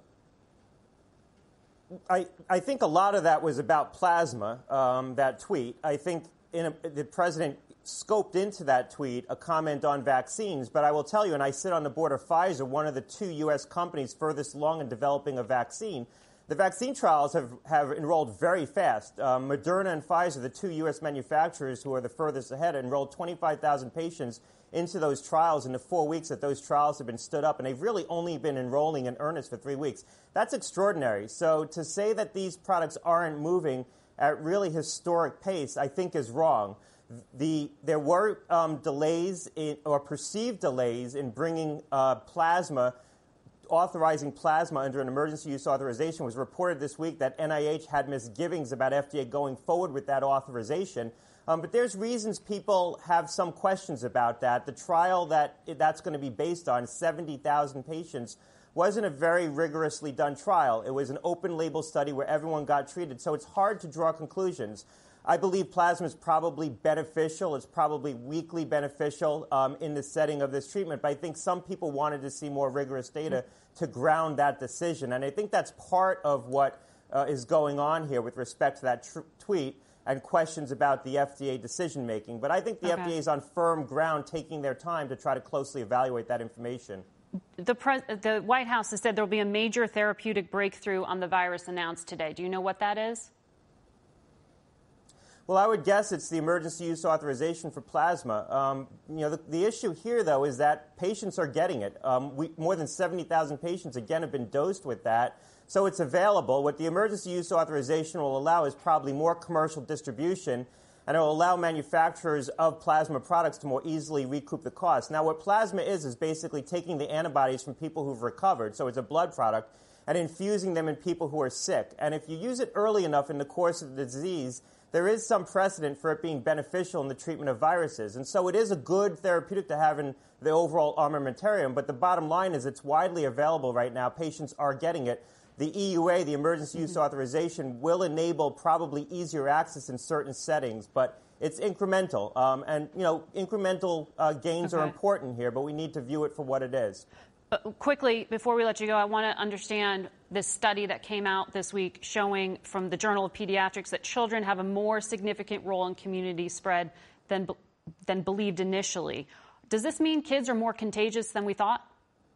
I, I think a lot of that was about plasma, um, that tweet. I think in a, the president scoped into that tweet a comment on vaccines, but I will tell you, and I sit on the board of Pfizer, one of the two U S companies furthest along in developing a vaccine. The vaccine trials have, have enrolled very fast. Um, Moderna and Pfizer, the two U S manufacturers who are the furthest ahead, enrolled twenty-five thousand patients into those trials in the four weeks that those trials have been stood up, and they've really only been enrolling in earnest for three weeks. That's extraordinary. So to say that these products aren't moving at really historic pace, I think is wrong. The, there were um, delays in, or perceived delays in bringing uh, plasma, authorizing plasma under an emergency use authorization. It was reported this week that N I H had misgivings about F D A going forward with that authorization. Um, but there's reasons people have some questions about that. The trial that that's going to be based on, seventy thousand patients, wasn't a very rigorously done trial. It was an open-label study where everyone got treated, so it's hard to draw conclusions. I believe plasma is probably beneficial. It's probably weakly beneficial um, in the setting of this treatment. But I think some people wanted to see more rigorous data to ground that decision. And I think that's part of what uh, is going on here with respect to that tr- tweet and questions about the F D A decision-making. But I think the okay. F D A is on firm ground taking their time to try to closely evaluate that information. The, pres- the White House has said there will be a major therapeutic breakthrough on the virus announced today. Do you know what that is? Well, I would guess it's the emergency use authorization for plasma. Um, you know, the, the issue here, though, is that patients are getting it. Um, we, more than seventy thousand patients, again, have been dosed with that. So it's available. What the emergency use authorization will allow is probably more commercial distribution, and it will allow manufacturers of plasma products to more easily recoup the cost. Now, what plasma is is basically taking the antibodies from people who've recovered, so it's a blood product, and infusing them in people who are sick. And if you use it early enough in the course of the disease, there is some precedent for it being beneficial in the treatment of viruses. And so it is a good therapeutic to have in the overall armamentarium, but the bottom line is it's widely available right now. Patients are getting it. The E U A, the Emergency Use Authorization, will enable probably easier access in certain settings, but it's incremental. Um, and, you know, incremental uh, gains okay. are important here, but we need to view it for what it is. Uh, quickly, before we let you go, I want to understand this study that came out this week showing from the Journal of Pediatrics that children have a more significant role in community spread than, than believed initially. Does this mean kids are more contagious than we thought?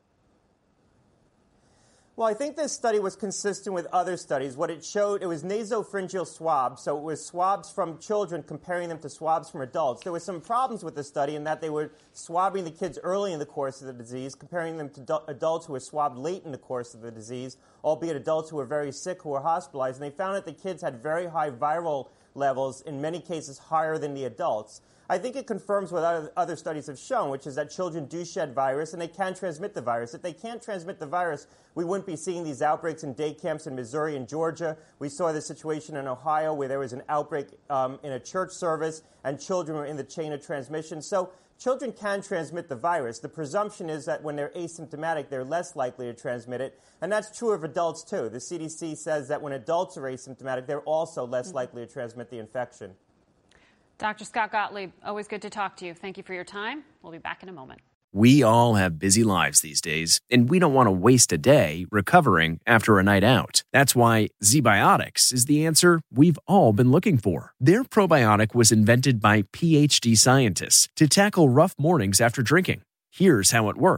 Well, I think this study was consistent with other studies. What it showed, it was nasopharyngeal swabs, so it was swabs from children comparing them to swabs from adults. There were some problems with the study in that they were swabbing the kids early in the course of the disease, comparing them to du- adults who were swabbed late in the course of the disease, albeit adults who were very sick, who were hospitalized. And they found that the kids had very high viral levels, in many cases higher than the adults. I think it confirms what other studies have shown, which is that children do shed virus and they can transmit the virus. If they can't transmit the virus, we wouldn't be seeing these outbreaks in day camps in Missouri and Georgia. We saw this situation in Ohio where there was an outbreak um, in a church service and children were in the chain of transmission. So children can transmit the virus. The presumption is that when they're asymptomatic, they're less likely to transmit it. And that's true of adults, too. The C D C says that when adults are asymptomatic, they're also less mm-hmm. likely to transmit the infection. Doctor Scott Gottlieb, always good to talk to you. Thank you for your time. We'll be back in a moment. We all have busy lives these days, and we don't want to waste a day recovering after a night out. That's why ZBiotics is the answer we've all been looking for. Their probiotic was invented by P H D scientists to tackle rough mornings after drinking. Here's how it works.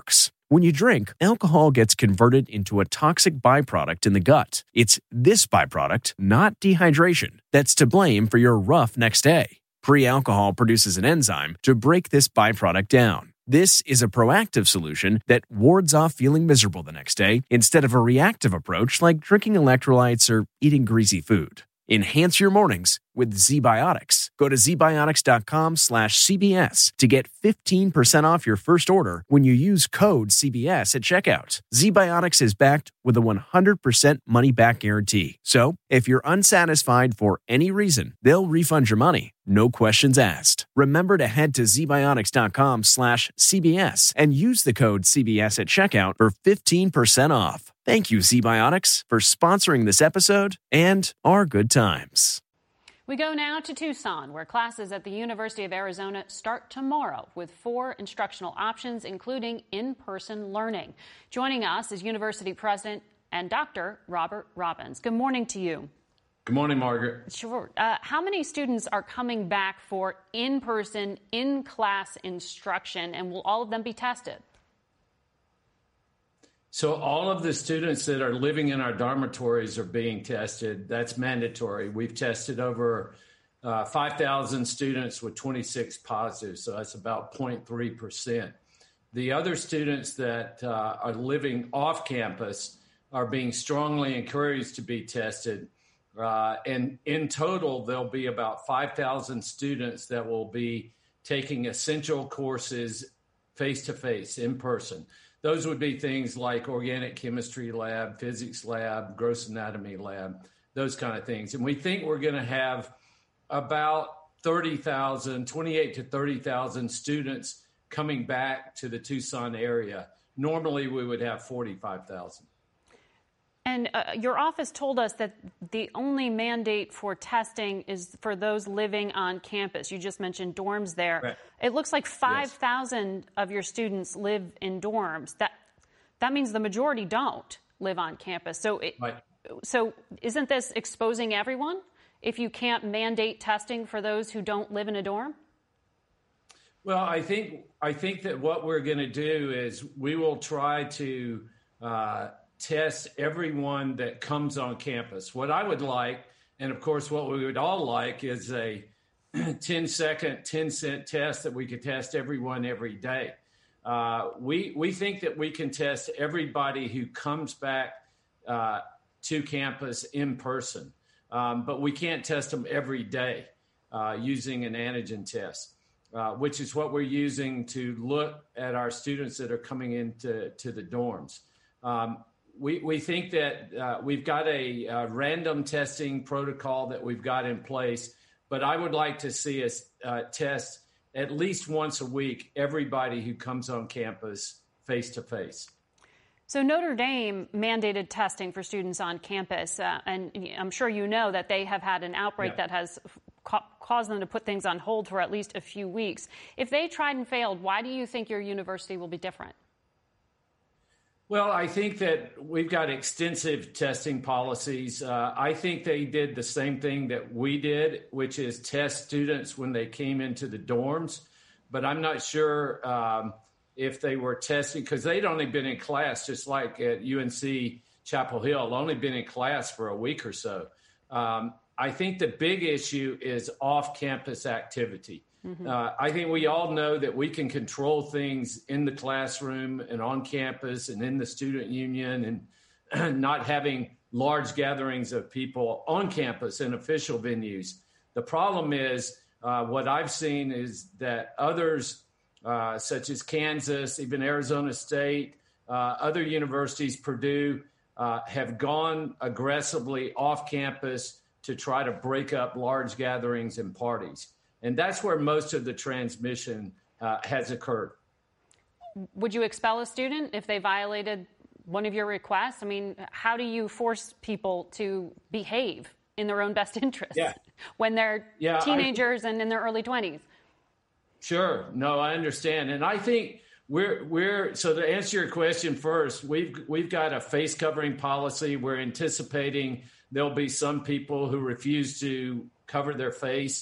When you drink, alcohol gets converted into a toxic byproduct in the gut. It's this byproduct, not dehydration, that's to blame for your rough next day. Pre-alcohol produces an enzyme to break this byproduct down. This is a proactive solution that wards off feeling miserable the next day instead of a reactive approach like drinking electrolytes or eating greasy food. Enhance your mornings with ZBiotics. Go to zbiotics.com slash CBS to get fifteen percent off your first order when you use code C B S at checkout. ZBiotics is backed with a one hundred percent money-back guarantee. So, if you're unsatisfied for any reason, they'll refund your money. No questions asked. Remember to head to zbiotics.com slash CBS and use the code C B S at checkout for fifteen percent off. Thank you, ZBiotics, for sponsoring this episode and our good times. We go now to Tucson, where classes at the University of Arizona start tomorrow with four instructional options, including in-person learning. Joining us is University President and Doctor Robert Robbins. Good morning to you. Good morning, Margaret. Sure. Uh, how many students are coming back for in-person, in-class instruction, and will all of them be tested? So all of the students that are living in our dormitories are being tested. That's mandatory. We've tested over uh, five thousand students with twenty-six positives, so that's about zero point three percent. The other students that uh, are living off campus are being strongly encouraged to be tested. Uh, and in total, there'll be about five thousand students that will be taking essential courses face-to-face, in person. Those would be things like organic chemistry lab, physics lab, gross anatomy lab, those kind of things. And we think we're going to have about thirty thousand, twenty-eight to thirty thousand students coming back to the Tucson area. Normally, we would have forty-five thousand. And uh, your office told us that the only mandate for testing is for those living on campus. You just mentioned dorms there. Right. It looks like five thousand yes. of your students live in dorms. That that means the majority don't live on campus. So, it, right. so isn't this exposing everyone if you can't mandate testing for those who don't live in a dorm? Well, I think I think that what we're going to do is we will try to uh, test everyone that comes on campus. What I would like, and of course what we would all like, is a ten second, ten cent test that we could test everyone every day. Uh, we we think that we can test everybody who comes back uh, to campus in person, um, but we can't test them every day uh, using an antigen test, uh, which is what we're using to look at our students that are coming into to the dorms. Um, We, we think that uh, we've got a, a random testing protocol that we've got in place, but I would like to see us uh, test at least once a week everybody who comes on campus face to face. So Notre Dame mandated testing for students on campus, uh, and I'm sure you know that they have had an outbreak yeah. that has ca- caused them to put things on hold for at least a few weeks. If they tried and failed, why do you think your university will be different? Well, I think that we've got extensive testing policies. Uh, I think they did the same thing that we did, which is test students when they came into the dorms. But I'm not sure um, if they were testing, because they'd only been in class, just like at U N C Chapel Hill, only been in class for a week or so. Um, I think the big issue is off-campus activity. Mm-hmm. Uh, I think we all know that we can control things in the classroom and on campus and in the student union, and not having large gatherings of people on campus in official venues. The problem is uh, what I've seen is that others, uh, such as Kansas, even Arizona State, uh, other universities, Purdue, uh, have gone aggressively off campus to try to break up large gatherings and parties. And that's where most of the transmission uh, has occurred. Would you expel a student if they violated one of your requests? I mean, how do you force people to behave in their own best interest yeah. when they're yeah, teenagers I, and in their early twenties? Sure. No, I understand. And I think we're we're so to answer your question first, we've we've got a face covering policy. We're anticipating there'll be some people who refuse to cover their face.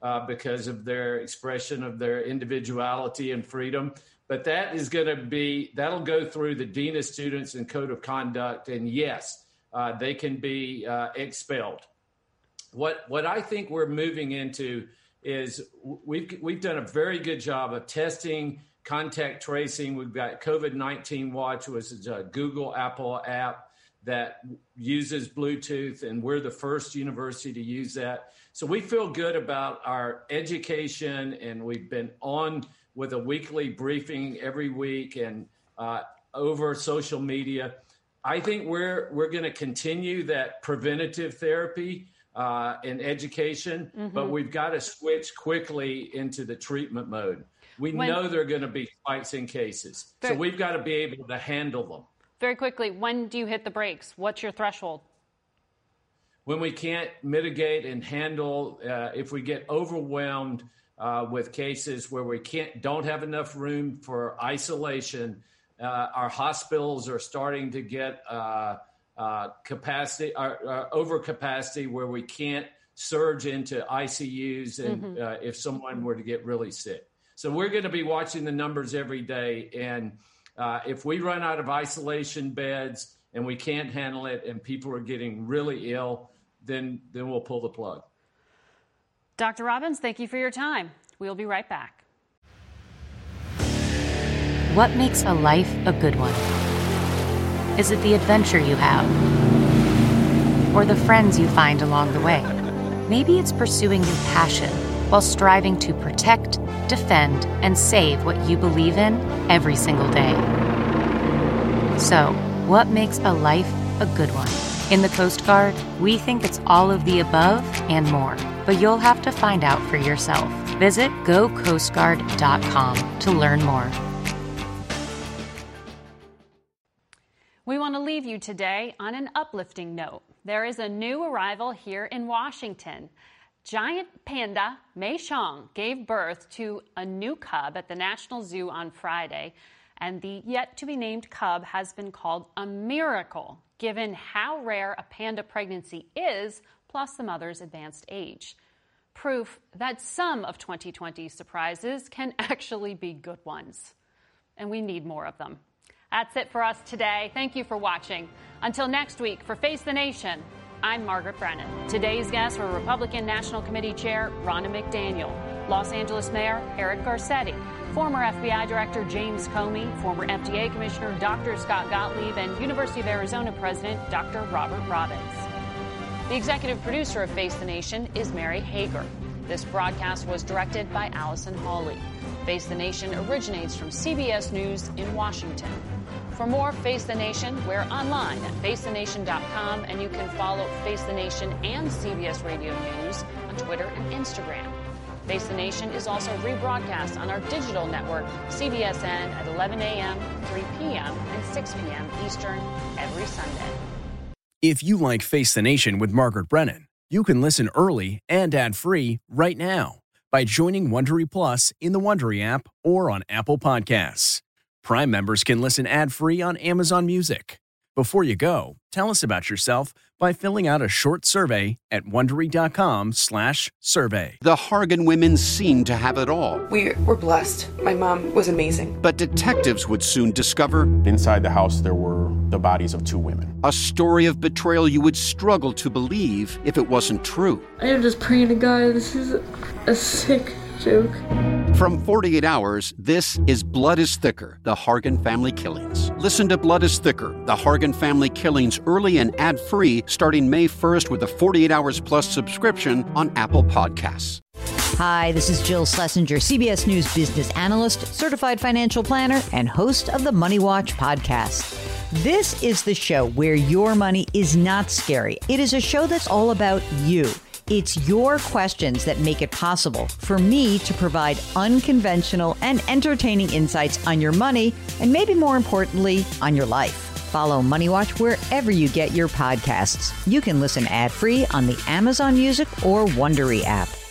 uh, because of their expression of their individuality and freedom. But that is going to be, that'll go through the Dean of Students and Code of Conduct. And yes, uh, they can be uh, expelled. What what I think we're moving into is we've, we've done a very good job of testing, contact tracing. We've got COVID nineteen Watch, which is a Google, Apple app that uses Bluetooth, and we're the first university to use that. So we feel good about our education, and we've been on with a weekly briefing every week and uh, over social media. I think we're we're going to continue that preventative therapy uh, in education, mm-hmm. but we've got to switch quickly into the treatment mode. We when, know there are going to be spikes in cases, very, so we've got to be able to handle them. Very quickly, when do you hit the brakes? What's your threshold? When we can't mitigate and handle, uh, if we get overwhelmed uh, with cases where we can't, don't have enough room for isolation, uh, our hospitals are starting to get uh, uh, capacity, uh, uh, over capacity, where we can't surge into I C Us, and mm-hmm. uh, if someone were to get really sick. So we're going to be watching the numbers every day, and uh, if we run out of isolation beds and we can't handle it, and people are getting really ill, then then we'll pull the plug. Doctor Robbins, thank you for your time. We'll be right back. What makes a life a good one? Is it the adventure you have? Or the friends you find along the way? Maybe it's pursuing your passion while striving to protect, defend, and save what you believe in every single day. So, what makes a life a good one? In the Coast Guard, we think it's all of the above and more, but you'll have to find out for yourself. Visit go coast guard dot com to learn more. We want to leave you today on an uplifting note. There is a new arrival here in Washington. Giant panda Mei Xiang gave birth to a new cub at the National Zoo on Friday, and the yet-to-be-named cub has been called a miracle, given how rare a panda pregnancy is, plus the mother's advanced age. Proof that some of twenty twenty's surprises can actually be good ones. And we need more of them. That's it for us today. Thank you for watching. Until next week, for Face the Nation, I'm Margaret Brennan. Today's guests were Republican National Committee Chair Ronna McDaniel, Los Angeles Mayor Eric Garcetti, former F B I Director James Comey, former F D A Commissioner Doctor Scott Gottlieb, and University of Arizona President Doctor Robert Robbins. The executive producer of Face the Nation is Mary Hager. This broadcast was directed by Allison Hawley. Face the Nation originates from C B S News in Washington. For more Face the Nation, we're online at face the nation dot com, and you can follow Face the Nation and C B S Radio News on Twitter and Instagram. Face the Nation is also rebroadcast on our digital network, C B S N, at eleven a.m., three p.m., and six p.m. Eastern every Sunday. If you like Face the Nation with Margaret Brennan, you can listen early and ad-free right now by joining Wondery Plus in the Wondery app or on Apple Podcasts. Prime members can listen ad-free on Amazon Music. Before you go, tell us about yourself by filling out a short survey at Wondery.com slash survey. The Hargan women seemed to have it all. We were blessed. My mom was amazing. But detectives would soon discover... inside the house, there were the bodies of two women. A story of betrayal you would struggle to believe if it wasn't true. I am just praying to God, this is a sick joke. From forty-eight hours, this is Blood is Thicker, The Hargan Family Killings. Listen to Blood is Thicker, The Hargan Family Killings early and ad-free starting May first with a forty-eight hours plus subscription on Apple Podcasts. Hi, this is Jill Schlesinger, C B S News business analyst, certified financial planner, and host of the Money Watch podcast. This is the show where your money is not scary. It is a show that's all about you. It's your questions that make it possible for me to provide unconventional and entertaining insights on your money, and maybe more importantly, on your life. Follow Money Watch wherever you get your podcasts. You can listen ad-free on the Amazon Music or Wondery app.